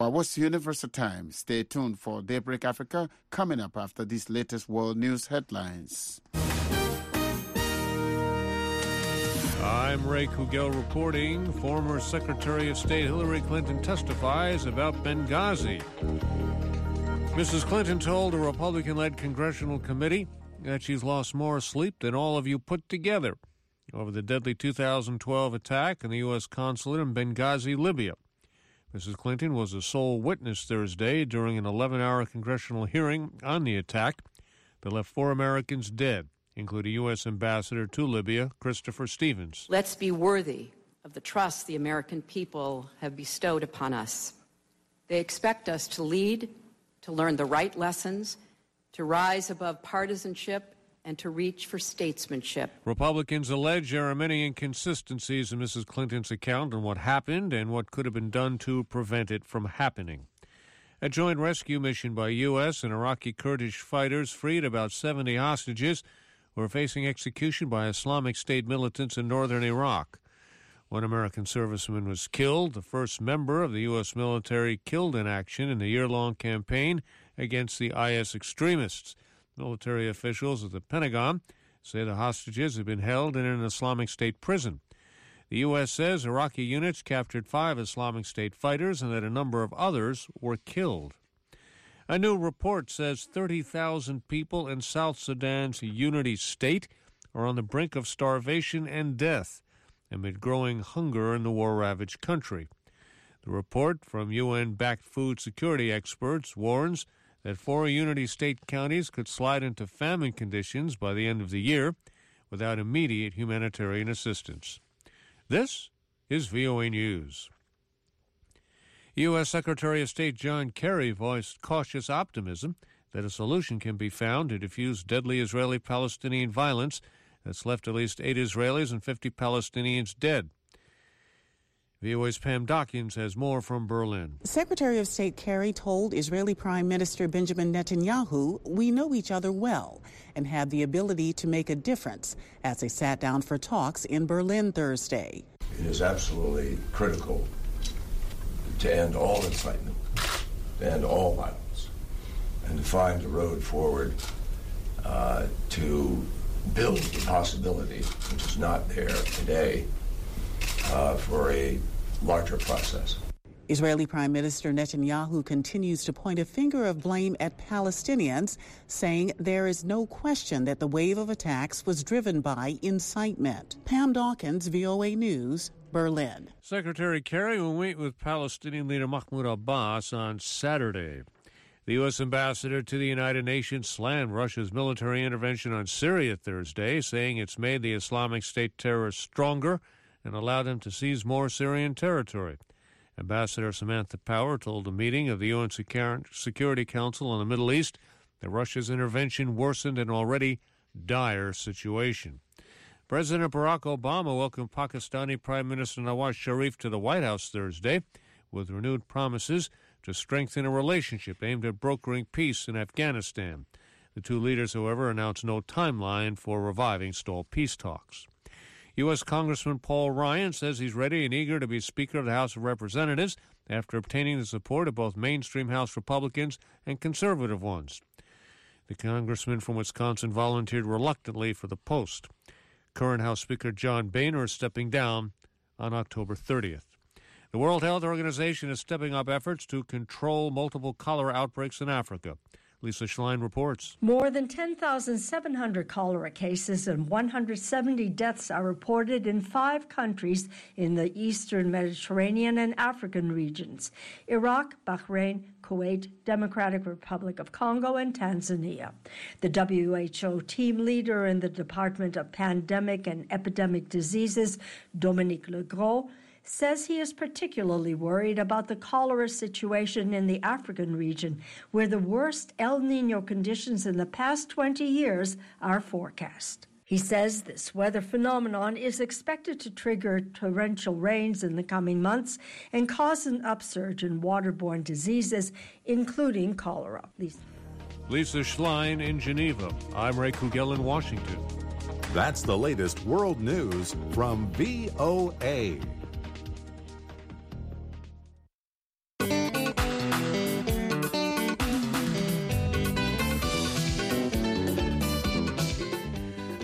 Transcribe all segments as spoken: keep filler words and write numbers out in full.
What's Universal Time? Stay tuned for Daybreak Africa coming up after these latest world news headlines. I'm Ray Kugel reporting. Former Secretary of State Hillary Clinton testifies about Benghazi. Missus Clinton told a Republican-led congressional committee that she's lost more sleep than all of you put together over the deadly two thousand twelve attack in the U S consulate in Benghazi, Libya. Missus Clinton was a sole witness Thursday during an eleven-hour congressional hearing on the attack that left four Americans dead, including U S Ambassador to Libya, Christopher Stevens. Let's be worthy of the trust the American people have bestowed upon us. They expect us to lead, to learn the right lessons, to rise above partisanship, and to reach for statesmanship. Republicans allege there are many inconsistencies in Missus Clinton's account on what happened and what could have been done to prevent it from happening. A joint rescue mission by U S and Iraqi Kurdish fighters freed about seventy hostages who are facing execution by Islamic State militants in northern Iraq. One American serviceman was killed, the first member of the U S military killed in action in the year-long campaign against the I S extremists. Military officials at the Pentagon say the hostages have been held in an Islamic State prison. The U S says Iraqi units captured five Islamic State fighters and that a number of others were killed. A new report says thirty thousand people in South Sudan's Unity State are on the brink of starvation and death amid growing hunger in the war-ravaged country. The report from U N-backed food security experts warns that four Unity State counties could slide into famine conditions by the end of the year without immediate humanitarian assistance. This is V O A News. U S. Secretary of State John Kerry voiced cautious optimism that a solution can be found to defuse deadly Israeli-Palestinian violence that's left at least eight Israelis and fifty Palestinians dead. V O A's Pam Dawkins has more from Berlin. Secretary of State Kerry told Israeli Prime Minister Benjamin Netanyahu, "We know each other well and have the ability to make a difference," as they sat down for talks in Berlin Thursday. It is absolutely critical to end all incitement, to end all violence, and to find a road forward uh, to build the possibility, which is not there today, uh, for a larger process. Israeli Prime Minister Netanyahu continues to point a finger of blame at Palestinians, saying there is no question that the wave of attacks was driven by incitement. Pam Dawkins, V O A News, Berlin. Secretary Kerry will meet with Palestinian leader Mahmoud Abbas on Saturday. The U S ambassador to the United Nations slammed Russia's military intervention on Syria Thursday, saying it's made the Islamic State terrorists stronger and allowed them to seize more Syrian territory. Ambassador Samantha Power told a meeting of the U N Security Council on the Middle East that Russia's intervention worsened an already dire situation. President Barack Obama welcomed Pakistani Prime Minister Nawaz Sharif to the White House Thursday with renewed promises to strengthen a relationship aimed at brokering peace in Afghanistan. The two leaders, however, announced no timeline for reviving stalled peace talks. U S. Congressman Paul Ryan says he's ready and eager to be Speaker of the House of Representatives after obtaining the support of both mainstream House Republicans and conservative ones. The congressman from Wisconsin volunteered reluctantly for the post. Current House Speaker John Boehner is stepping down on October thirtieth. The World Health Organization is stepping up efforts to control multiple cholera outbreaks in Africa. Lisa Schlein reports. More than ten thousand seven hundred cholera cases and one hundred seventy deaths are reported in five countries in the eastern Mediterranean and African regions: Iraq, Bahrain, Kuwait, Democratic Republic of Congo, and Tanzania. The W H O team leader in the Department of Pandemic and Epidemic Diseases, Dominique Legros, says he is particularly worried about the cholera situation in the African region, where the worst El Nino conditions in the past twenty years are forecast. He says this weather phenomenon is expected to trigger torrential rains in the coming months and cause an upsurge in waterborne diseases, including cholera. Lisa, Lisa Schlein in Geneva. I'm Ray Kugel in Washington. That's the latest world news from V O A.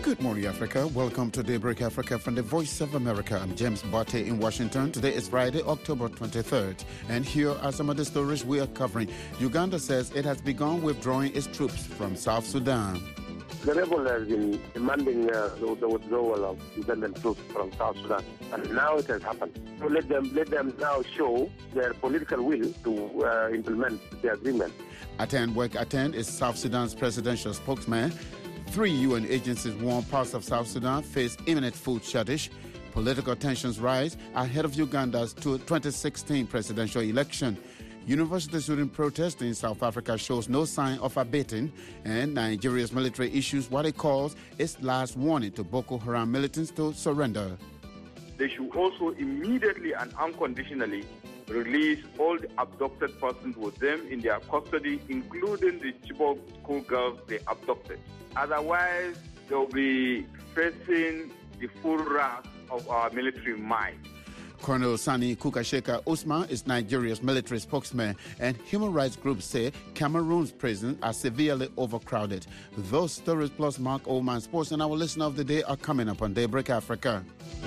Good morning, Africa. Welcome to Daybreak Africa from the Voice of America. I'm James Botte in Washington. Today is Friday, October twenty-third. And here are some of the stories we are covering. Uganda says it has begun withdrawing its troops from South Sudan. The rebel has been demanding uh, the, the withdrawal of Ugandan troops from South Sudan, and now it has happened. So let them let them now show their political will to uh, implement the agreement. Attend Work Attend is South Sudan's presidential spokesman. Three U N agencies warn parts of South Sudan face imminent food shortage. Political tensions rise ahead of Uganda's twenty sixteen presidential election. University student protest in South Africa shows no sign of abating, and Nigeria's military issues what it calls its last warning to Boko Haram militants to surrender. They should also immediately and unconditionally release all the abducted persons with them in their custody, including the Chibok schoolgirls they abducted. Otherwise, they'll be facing the full wrath of our military might. Colonel Sani Kukasheka Usman is Nigeria's military spokesman, and human rights groups say Cameroon's prisons are severely overcrowded. Those stories plus Mark Oldman Sports and our listener of the day are coming up on Daybreak Africa.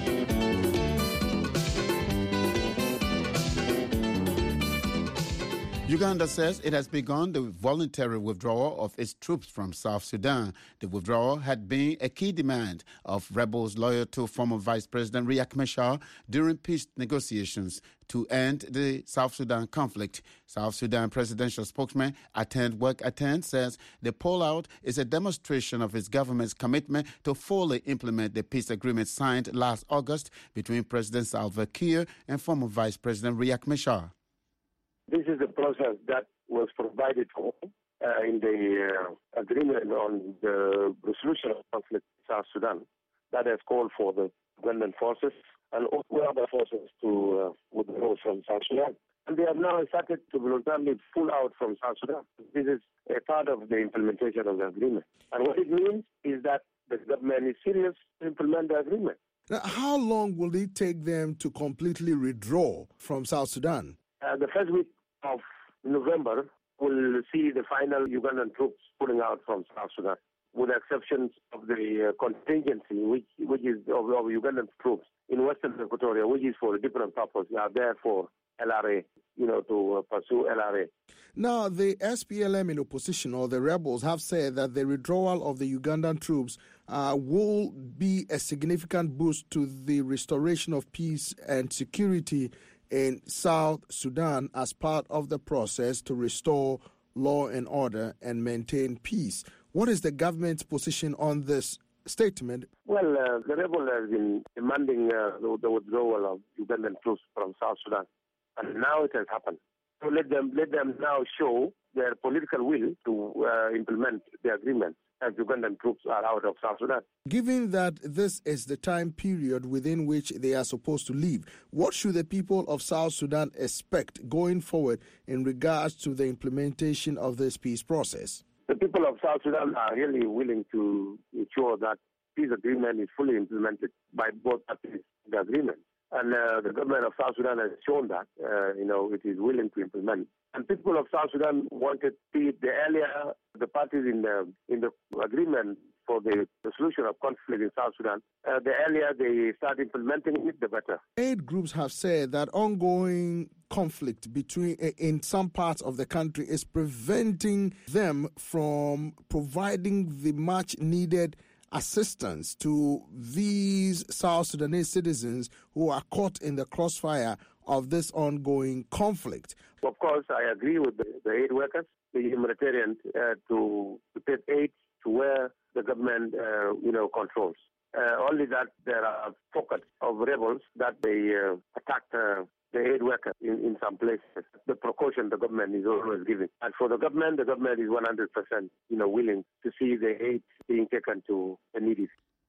Uganda says it has begun the voluntary withdrawal of its troops from South Sudan. The withdrawal had been a key demand of rebels loyal to former Vice President Riek Machar during peace negotiations to end the South Sudan conflict. South Sudan presidential spokesman Attend Work Attend says the pullout is a demonstration of its government's commitment to fully implement the peace agreement signed last August between President Salva Kiir and former Vice President Riek Machar. This is the process that was provided for uh, in the uh, agreement on the resolution of conflict in South Sudan that has called for the Ugandan forces and all other forces to uh, withdraw from South Sudan. And they have now started to voluntarily pull out from South Sudan. This is a part of the implementation of the agreement. And what it means is that the government is serious to implement the agreement. Now, how long will it take them to completely withdraw from South Sudan? Uh, the first week of November will see the final Ugandan troops pulling out from South Sudan, with the exceptions of the uh, contingency, which which is of, of Ugandan troops in Western Equatoria, which is for a different purpose. They are there for L R A, you know, to uh, pursue L R A. Now, the S P L M in opposition, or the rebels, have said that the withdrawal of the Ugandan troops uh, will be a significant boost to the restoration of peace and security in South Sudan as part of the process to restore law and order and maintain peace. What is the government's position on this statement? Well, uh, the rebel has been demanding uh, the, the withdrawal of Ugandan troops from South Sudan, and now it has happened. So let them let them now show their political will to uh, implement the agreement as Ugandan troops are out of South Sudan. Given that this is the time period within which they are supposed to leave, what should the people of South Sudan expect going forward in regards to the implementation of this peace process? The people of South Sudan are really willing to ensure that peace agreement is fully implemented by both parties in the agreement. And uh, the government of South Sudan has shown that, uh, you know, it is willing to implement. And people of South Sudan wanted to see the earlier the parties in the in the agreement for the resolution of conflict in South Sudan, uh, the earlier they start implementing it, the better. Aid groups have said that ongoing conflict between in some parts of the country is preventing them from providing the much needed assistance to these South Sudanese citizens who are caught in the crossfire of this ongoing conflict. Of course, I agree with the, the aid workers, the humanitarians, uh, to, to take aid to where the government, uh, you know, controls. Uh, only that there are pockets of rebels that they uh, attack uh, the aid workers in, in some places. The precaution the government is always giving. And for the government, the government is one hundred percent, you know, willing to see the aid being taken to the needy.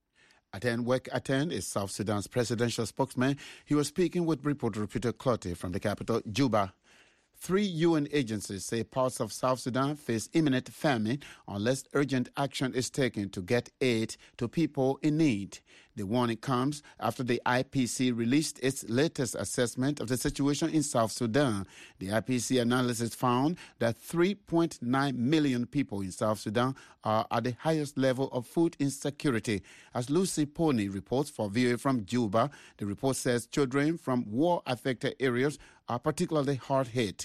Attend Work Attend is South Sudan's presidential spokesman. He was speaking with reporter Peter Clottey from the capital, Juba. Three U N agencies say parts of South Sudan face imminent famine unless urgent action is taken to get aid to people in need. The warning comes after the I P C released its latest assessment of the situation in South Sudan. The I P C analysis found that three point nine million people in South Sudan are at the highest level of food insecurity. As Lucy Pony reports for V O A from Juba, the report says children from war-affected areas are particularly hard hit.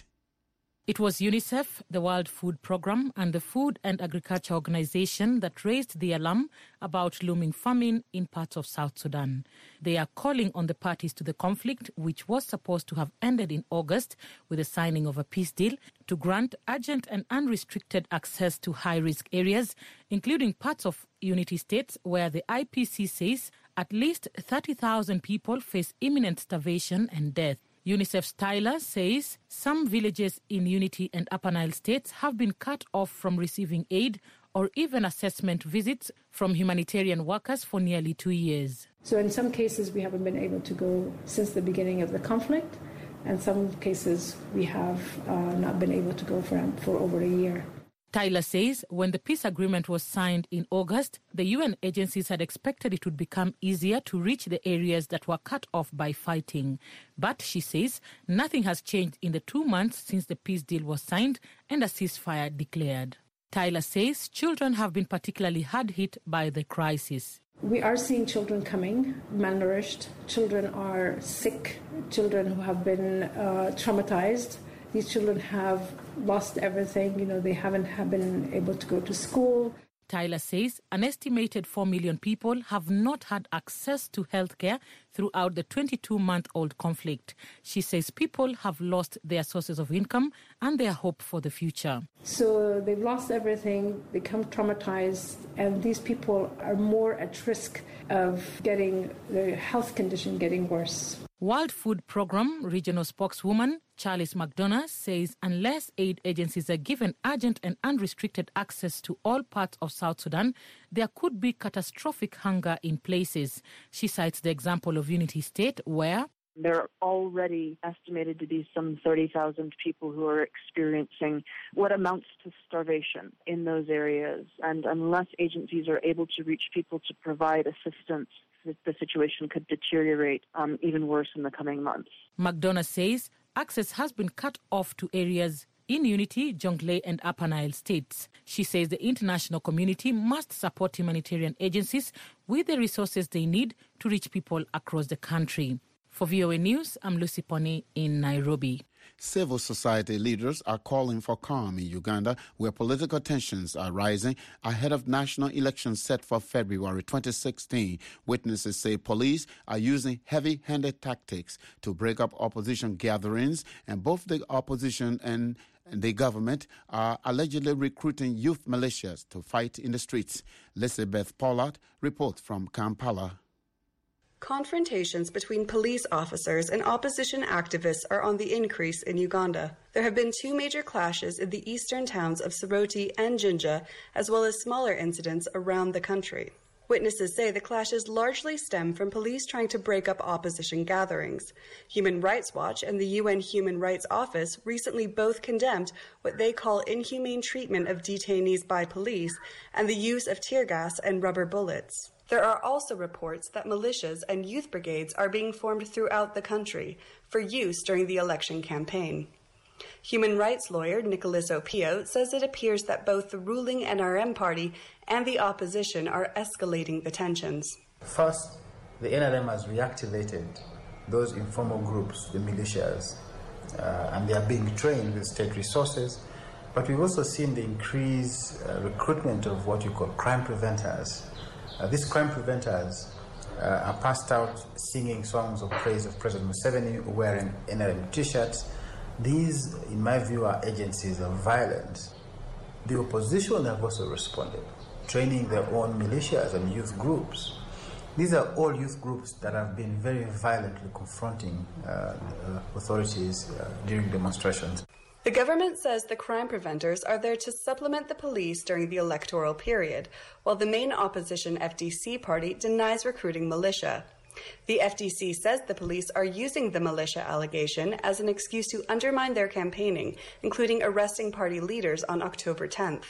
It was UNICEF, the World Food Programme, and the Food and Agriculture Organization that raised the alarm about looming famine in parts of South Sudan. They are calling on the parties to the conflict, which was supposed to have ended in August with the signing of a peace deal, to grant urgent and unrestricted access to high-risk areas, including parts of Unity States where the I P C says at least thirty thousand people face imminent starvation and death. UNICEF's Tyler says some villages in Unity and Upper Nile states have been cut off from receiving aid or even assessment visits from humanitarian workers for nearly two years. So in some cases, we haven't been able to go since the beginning of the conflict, and some cases we have uh, not been able to go for, for over a year. Tyler says when the peace agreement was signed in August, the U N agencies had expected it would become easier to reach the areas that were cut off by fighting. But, she says, nothing has changed in the two months since the peace deal was signed and a ceasefire declared. Tyler says children have been particularly hard hit by the crisis. We are seeing children coming, malnourished. Children are sick, children who have been uh, traumatized. These children have lost everything. You know, they haven't have been able to go to school. Tyler says an estimated four million people have not had access to healthcare throughout the twenty-two-month-old conflict. She says people have lost their sources of income and their hope for the future. So they've lost everything, become traumatized, and these people are more at risk of getting their health condition getting worse. World Food Programme regional spokeswoman Charles McDonough says unless aid agencies are given urgent and unrestricted access to all parts of South Sudan, there could be catastrophic hunger in places. She cites the example of Unity State, where there are already estimated to be some thirty thousand people who are experiencing what amounts to starvation in those areas. And unless agencies are able to reach people to provide assistance, the situation could deteriorate um, even worse in the coming months. McDonough says access has been cut off to areas in Unity, Jonglei and Upper Nile states. She says the international community must support humanitarian agencies with the resources they need to reach people across the country. For V O A News, I'm Lucy Pony in Nairobi. Civil society leaders are calling for calm in Uganda, where political tensions are rising ahead of national elections set for February twenty sixteen. Witnesses say police are using heavy-handed tactics to break up opposition gatherings, and both the opposition and the government are allegedly recruiting youth militias to fight in the streets. Elizabeth Pollard reports from Kampala. Confrontations between police officers and opposition activists are on the increase in Uganda. There have been two major clashes in the eastern towns of Soroti and Jinja, as well as smaller incidents around the country. Witnesses say the clashes largely stem from police trying to break up opposition gatherings. Human Rights Watch and the U N Human Rights Office recently both condemned what they call inhumane treatment of detainees by police and the use of tear gas and rubber bullets. There are also reports that militias and youth brigades are being formed throughout the country for use during the election campaign. Human rights lawyer Nicholas Opio says it appears that both the ruling N R M party and the opposition are escalating the tensions. First, the N R M has reactivated those informal groups, the militias, uh, and they are being trained with state resources. But we've also seen the increased uh, recruitment of what you call crime preventers. Uh, these crime preventers uh, are passed out singing songs of praise of President Museveni, wearing N R M t-shirts. These, in my view, are agencies of violence. The opposition have also responded, training their own militias and youth groups. These are all youth groups that have been very violently confronting uh, uh, authorities uh, during demonstrations. The government says the crime preventers are there to supplement the police during the electoral period, while the main opposition F D C party denies recruiting militia. The F D C says the police are using the militia allegation as an excuse to undermine their campaigning, including arresting party leaders on October tenth.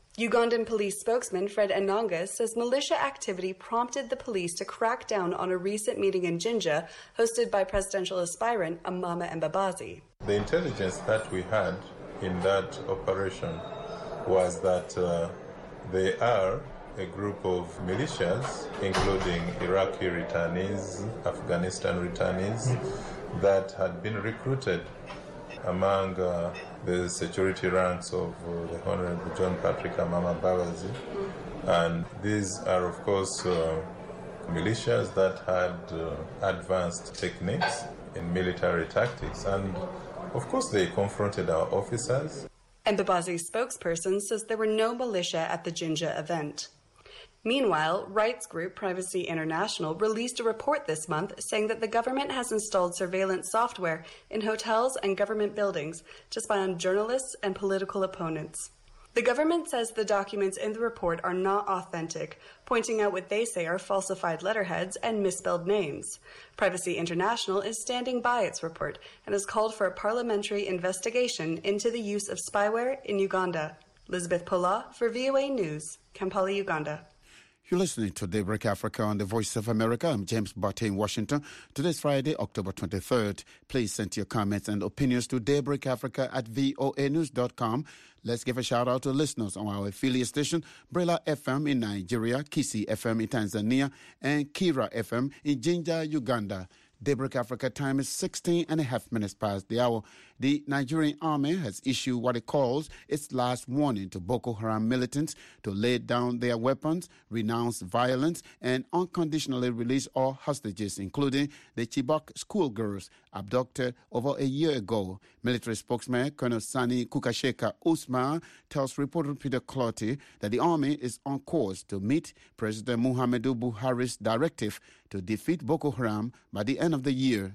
Ugandan police spokesman Fred Enanga says militia activity prompted the police to crack down on a recent meeting in Jinja hosted by presidential aspirant Amama Mbabazi. The intelligence that we had in that operation was that uh, they are a group of militias, including Iraqi returnees, Afghanistan returnees, that had been recruited among uh, the security ranks of uh, the Honorable John Patrick Amama Mbabazi. And these are, of course, uh, militias that had uh, advanced techniques in military tactics. And, of course, they confronted our officers. Mbabazi's spokesperson says there were no militia at the Jinja event. Meanwhile, rights group Privacy International released a report this month saying that the government has installed surveillance software in hotels and government buildings to spy on journalists and political opponents. The government says the documents in the report are not authentic, pointing out what they say are falsified letterheads and misspelled names. Privacy International is standing by its report and has called for a parliamentary investigation into the use of spyware in Uganda. Elizabeth Pola for V O A News, Kampala, Uganda. You're listening to Daybreak Africa on the Voice of America. I'm James Barty in Washington. Today's Friday, October twenty-third. Please send your comments and opinions to daybreakafrica at voa news dot com. Let's give a shout out to listeners on our affiliate station, Brela F M in Nigeria, Kisi F M in Tanzania, and Kira F M in Jinja, Uganda. Daybreak Africa time is sixteen and a half minutes past the hour. The Nigerian army has issued what it calls its last warning to Boko Haram militants to lay down their weapons, renounce violence, and unconditionally release all hostages, including the Chibok schoolgirls abducted over a year ago. Military spokesman Colonel Sani Kukasheka Usman tells reporter Peter Clotty that the army is on course to meet President Muhammadu Buhari's directive to defeat Boko Haram by the end of the year.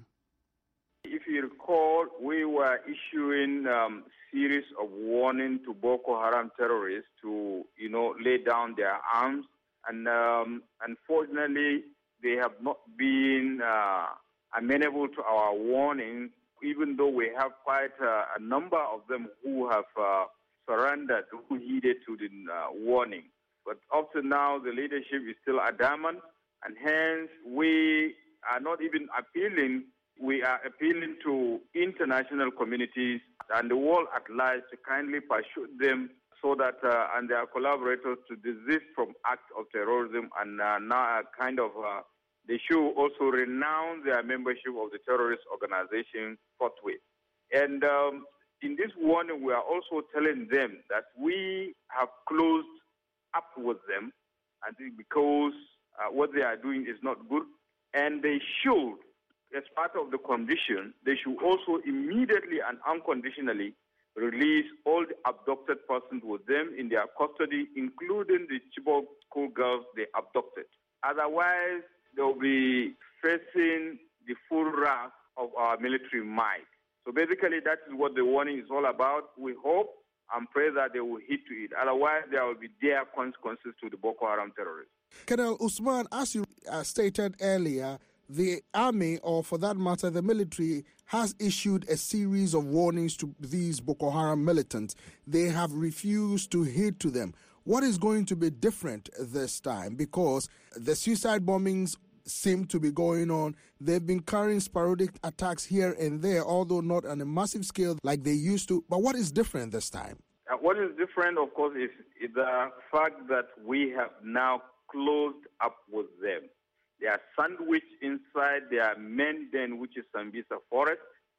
If you recall, we were issuing um, series of warning to Boko Haram terrorists to, you know, lay down their arms. And um, unfortunately, they have not been uh, amenable to our warning, even though we have quite a, a number of them who have uh, surrendered, who heeded to the uh, warning. But up to now, the leadership is still adamant, and hence we are not even appealing. We are appealing to international communities and the world at large to kindly pursue them so that uh, and their collaborators to desist from acts of terrorism and uh, now kind of uh, they should also renounce their membership of the terrorist organization forthwith. And um, in this warning, we are also telling them that we have closed up with them, and because uh, what they are doing is not good, and they should, as part of the condition, they should also immediately and unconditionally release all the abducted persons with them in their custody, including the Chibok schoolgirls they abducted. Otherwise, they will be facing the full wrath of our military might. So basically, that is what the warning is all about. We hope and pray that they will heed to it. Otherwise, there will be dire consequences to the Boko Haram terrorists. Colonel Usman, as you uh, stated earlier, the army, or for that matter, the military, has issued a series of warnings to these Boko Haram militants. They have refused to heed to them. What is going to be different this time? Because the suicide bombings seem to be going on. They've been carrying sporadic attacks here and there, although not on a massive scale like they used to. But what is different this time? Uh, what is different, of course, is, is the fact that we have now closed up with them. They are sandwiched inside their main den, which is Sambisa Forest.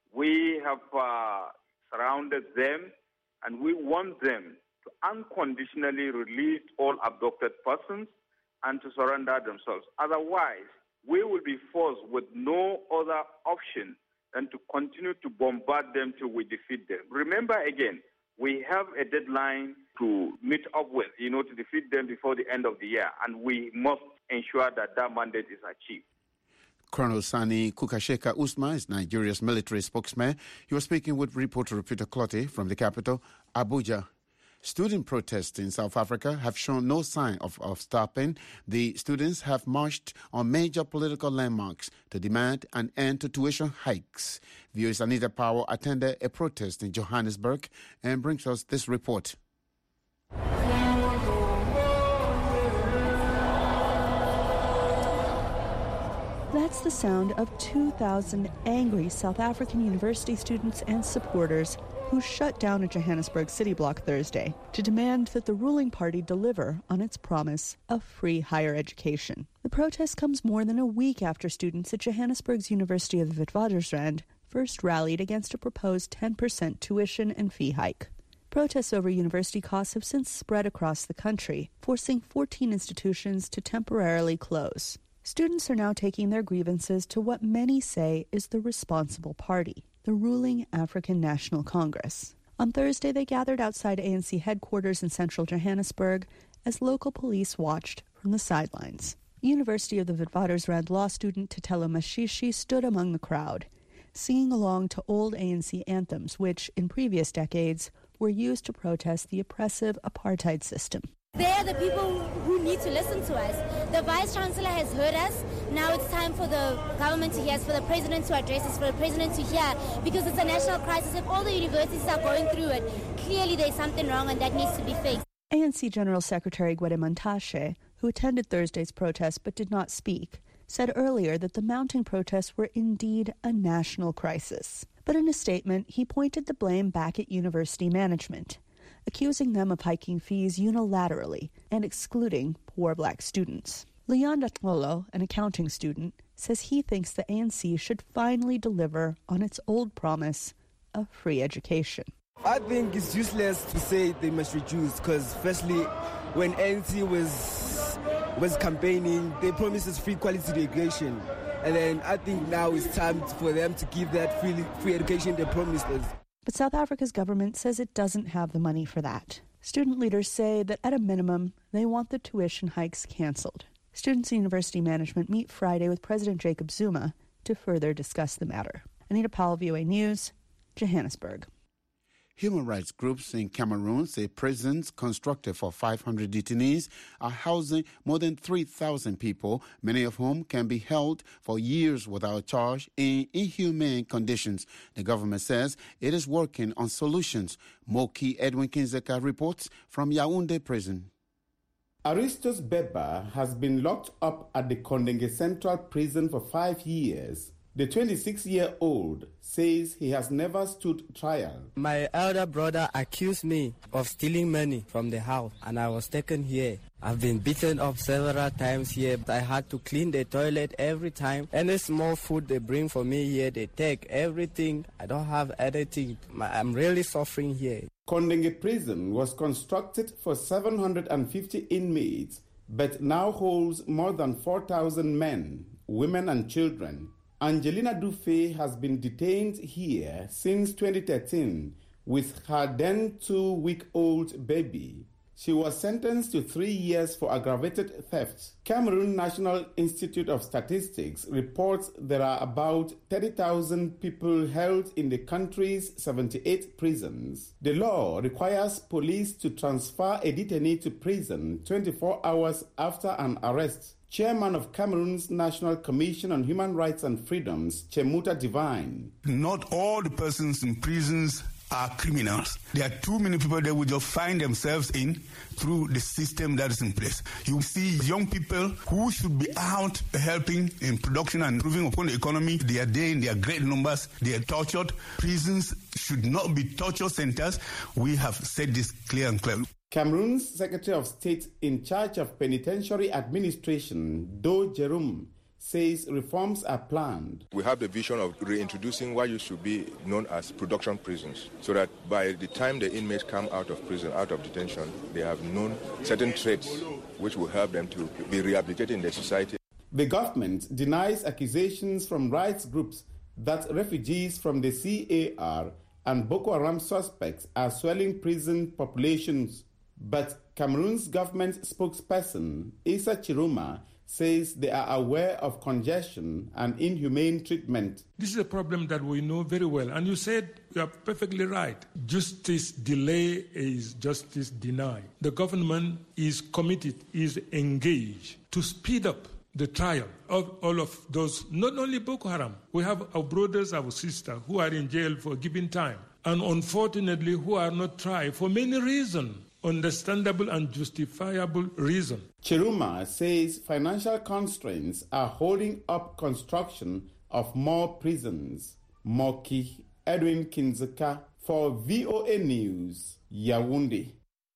We have uh, surrounded them, and we want them to unconditionally release all abducted persons and to surrender themselves. Otherwise, we will be forced with no other option than to continue to bombard them till we defeat them. Remember again, we have a deadline to meet up with, you know, to defeat them before the end of the year, and we must ensure that that mandate is achieved. Colonel Sani Kukasheka Usman is Nigeria's military spokesman. He was speaking with reporter Peter Clotty from the capital, Abuja. Student protests in South Africa have shown no sign of, of stopping. The students have marched on major political landmarks to demand an end to tuition hikes. V O A's Anita Powell attended a protest in Johannesburg and brings us this report. That's the sound of two thousand angry South African university students and supporters who shut down a Johannesburg city block Thursday to demand that the ruling party deliver on its promise of free higher education. The protest comes more than a week after students at Johannesburg's University of the Witwatersrand first rallied against a proposed ten percent tuition and fee hike. Protests over university costs have since spread across the country, forcing fourteen institutions to temporarily close. Students are now taking their grievances to what many say is the responsible party, the ruling African National Congress. On Thursday, they gathered outside A N C headquarters in central Johannesburg as local police watched from the sidelines. University of the Witwatersrand law student Tatelo Mashishi stood among the crowd, singing along to old A N C anthems, which, in previous decades, were used to protest the oppressive apartheid system. They are the people who need to listen to us. The Vice-Chancellor has heard us. Now it's time for the government to hear us, for the President to address us, for the President to hear, because it's a national crisis. If all the universities are going through it, clearly there's something wrong and that needs to be fixed. A N C General Secretary Gwede Mantashe, who attended Thursday's protest but did not speak, said earlier that the mounting protests were indeed a national crisis. But in a statement, he pointed the blame back at university management, accusing them of hiking fees unilaterally and excluding poor black students. Leon Datlolo, an accounting student, says he thinks the A N C should finally deliver on its old promise of free education. I think it's useless to say they must reduce because, firstly, when A N C was was campaigning, they promised us free quality education. And then I think now it's time for them to give that free, free education they promised us. But South Africa's government says it doesn't have the money for that. Student leaders say that at a minimum, they want the tuition hikes canceled. Students and university management meet Friday with President Jacob Zuma to further discuss the matter. Anita Powell, V O A News, Johannesburg. Human rights groups in Cameroon say prisons constructed for five hundred detainees are housing more than three thousand people, many of whom can be held for years without charge in inhumane conditions. The government says it is working on solutions. Moki Edwin Kinzeka reports from Yaoundé prison. Aristos Beba has been locked up at the Kondenge Central Prison for five years. The twenty-six-year-old says he has never stood trial. My elder brother accused me of stealing money from the house, and I was taken here. I've been beaten up several times here. I had to clean the toilet every time. Any small food they bring for me here, they take everything. I don't have anything. I'm really suffering here. Kondenge Prison was constructed for seven hundred fifty inmates, but now holds more than four thousand men, women and children. Angelina Dufay has been detained here since twenty thirteen with her then two-week-old baby. She was sentenced to three years for aggravated theft. Cameroon National Institute of Statistics reports there are about thirty thousand people held in the country's seventy-eight prisons. The law requires police to transfer a detainee to prison twenty-four hours after an arrest. Chairman of Cameroon's National Commission on Human Rights and Freedoms, Chemuta Divine. Not all the persons in prisons are criminals. There are too many people that will just find themselves in through the system that is in place. You see young people who should be out helping in production and improving upon the economy. They are there in their great numbers. They are tortured. Prisons should not be torture centers. We have said this clear and clear. Cameroon's Secretary of State in charge of penitentiary administration, Do Jerome, says reforms are planned. We have the vision of reintroducing what used to be known as production prisons, so that by the time the inmates come out of prison, out of detention, they have known certain traits which will help them to be rehabilitated in the society. The government denies accusations from rights groups that refugees from the C A R and Boko Haram suspects are swelling prison populations. But Cameroon's government spokesperson, Issa Chiruma, says they are aware of congestion and inhumane treatment. This is a problem that we know very well. And you said you are perfectly right. Justice delay is justice denied. The government is committed, is engaged to speed up the trial of all of those, not only Boko Haram. We have our brothers, our sisters who are in jail for giving time, and unfortunately who are not tried for many reasons. understandable and justifiable reason. Chiruma says financial constraints are holding up construction of more prisons. Moki Edwin Kinzeka for V O A News, Yaoundé.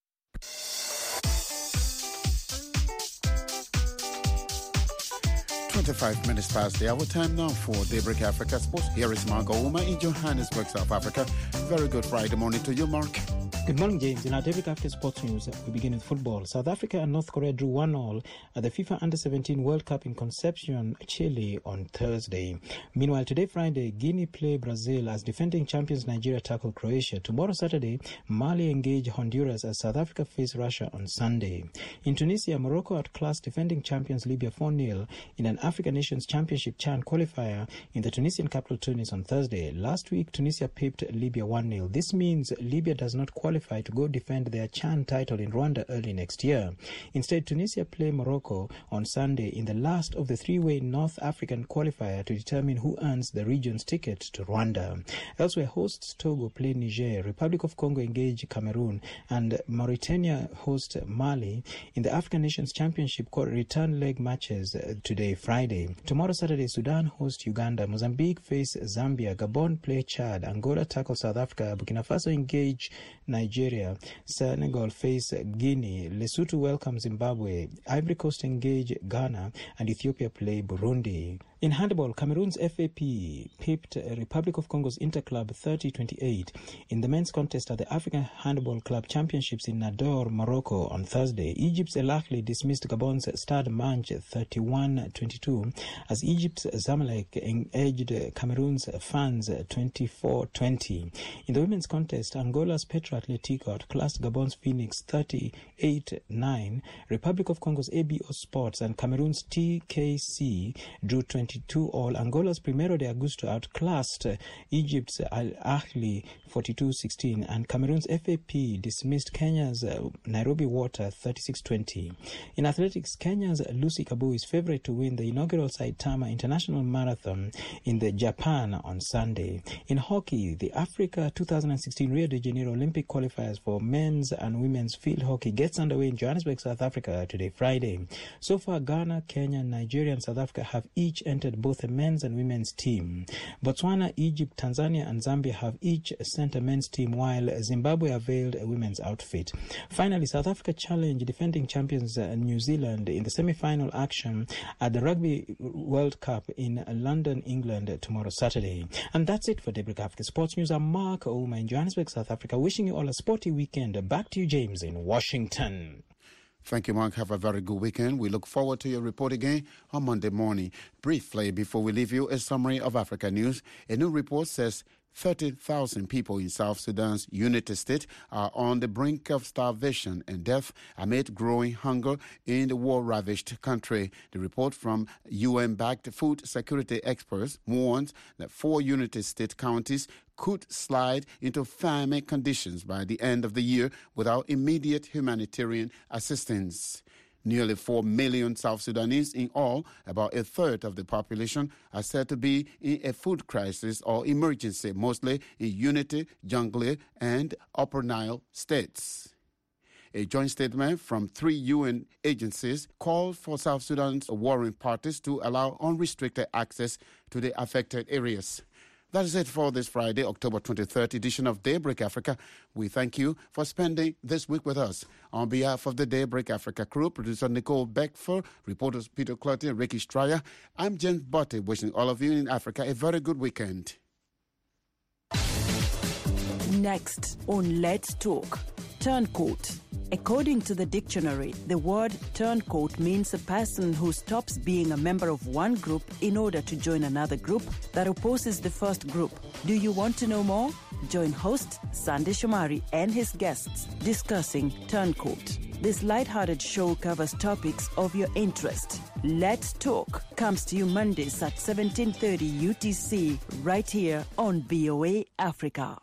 twenty-five minutes past the hour. Time now for Daybreak Africa Sports. Here is Mark Ouma in Johannesburg, South Africa. Very good Friday morning to you, Mark. Good morning, James. In our Daybreak Africa Sports News, we begin with football. South Africa and North Korea drew one all at the FIFA Under seventeen World Cup in Concepcion, Chile on Thursday. Meanwhile, today, Friday, Guinea play Brazil as defending champions Nigeria tackle Croatia. Tomorrow, Saturday, Mali engage Honduras as South Africa face Russia on Sunday. In Tunisia, Morocco outclassed defending champions Libya four nil in an African Nations Championship CHAN qualifier in the Tunisian capital Tunis on Thursday. Last week, Tunisia pipped Libya one nil. This means Libya does not qualify to go defend their CHAN title in Rwanda early next year. Instead, Tunisia play Morocco on Sunday in the last of the three-way North African qualifier to determine who earns the region's ticket to Rwanda. Elsewhere, hosts Togo play Niger, Republic of Congo engage Cameroon, and Mauritania host Mali in the African Nations Championship return leg matches today, Friday. Tomorrow, Saturday, Sudan host Uganda, Mozambique face Zambia, Gabon play Chad, Angola tackle South Africa, Burkina Faso engage Nigeria, Senegal face Guinea, Lesotho welcome Zimbabwe, Ivory Coast engage Ghana, and Ethiopia play Burundi. In handball, Cameroon's F A P pipped Republic of Congo's Interclub thirty twenty-eight in the men's contest at the African Handball Club Championships in Nador, Morocco on Thursday. Egypt's El Ahly dismissed Gabon's Stade Manche thirty-one twenty-two as Egypt's Zamalek edged Cameroon's Fans twenty-four twenty. In the women's contest, Angola's Petro Atletico outclassed Gabon's Phoenix thirty-eight nine. Republic of Congo's A B O Sports and Cameroon's T K C drew twenty-two all. Angola's Primero de Agosto outclassed Egypt's Al Ahly forty-two sixteen, and Cameroon's F A P dismissed Kenya's uh, Nairobi Water thirty-six twenty. In athletics, Kenya's Lucy Kabu is favorite to win the inaugural Saitama International Marathon in the Japan on Sunday. In hockey, the Africa twenty sixteen Rio de Janeiro Olympic qualifiers for men's and women's field hockey gets underway in Johannesburg, South Africa today, Friday. So far, Ghana, Kenya, Nigeria, and South Africa have each entered both a men's and women's team. Botswana, Egypt, Tanzania, and Zambia have each sent a men's team, while Zimbabwe availed a women's outfit. Finally, South Africa challenge defending champions uh, New Zealand in the semi-final action at the Rugby World Cup in London, England tomorrow, Saturday. And that's it for Daybreak Africa Sports News. I'm Mark Ouma in Johannesburg, South Africa, wishing you all a sporty weekend. Back to you, James, in Washington. Thank you, Mark. Have a very good weekend. We look forward to your report again on Monday morning. Briefly, before we leave you, a summary of Africa news. A new report says thirty thousand people in South Sudan's Unity State are on the brink of starvation and death amid growing hunger in the war-ravaged country. The report from U N-backed food security experts warns that four Unity State counties could slide into famine conditions by the end of the year without immediate humanitarian assistance. Nearly four million South Sudanese in all, about a third of the population, are said to be in a food crisis or emergency, mostly in Unity, Jonglei, and Upper Nile states. A joint statement from three U N agencies called for South Sudan's warring parties to allow unrestricted access to the affected areas. That is it for this Friday, October twenty-third edition of Daybreak Africa. We thank you for spending this week with us. On behalf of the Daybreak Africa crew, producer Nicole Beckford, reporters Peter Clotty and Ricky Stryer, I'm James Botte, wishing all of you in Africa a very good weekend. Next on Let's Talk, turncoat. According to the dictionary, the word turncoat means a person who stops being a member of one group in order to join another group that opposes the first group. Do you want to know more? Join host Sandy Shomari and his guests discussing turncoat. This lighthearted show covers topics of your interest. Let's Talk comes to you Mondays at seventeen thirty U T C right here on V O A Africa.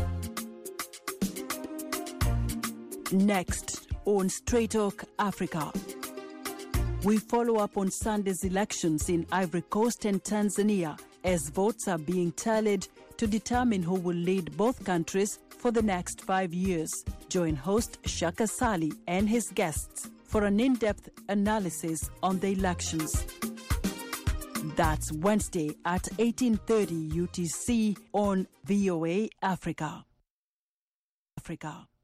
Next on Straight Talk Africa, we follow up on Sunday's elections in Ivory Coast and Tanzania as votes are being tallied to determine who will lead both countries for the next five years. Join host Shaka Sali and his guests for an in-depth analysis on the elections. That's Wednesday at eighteen thirty U T C on V O A Africa. Africa.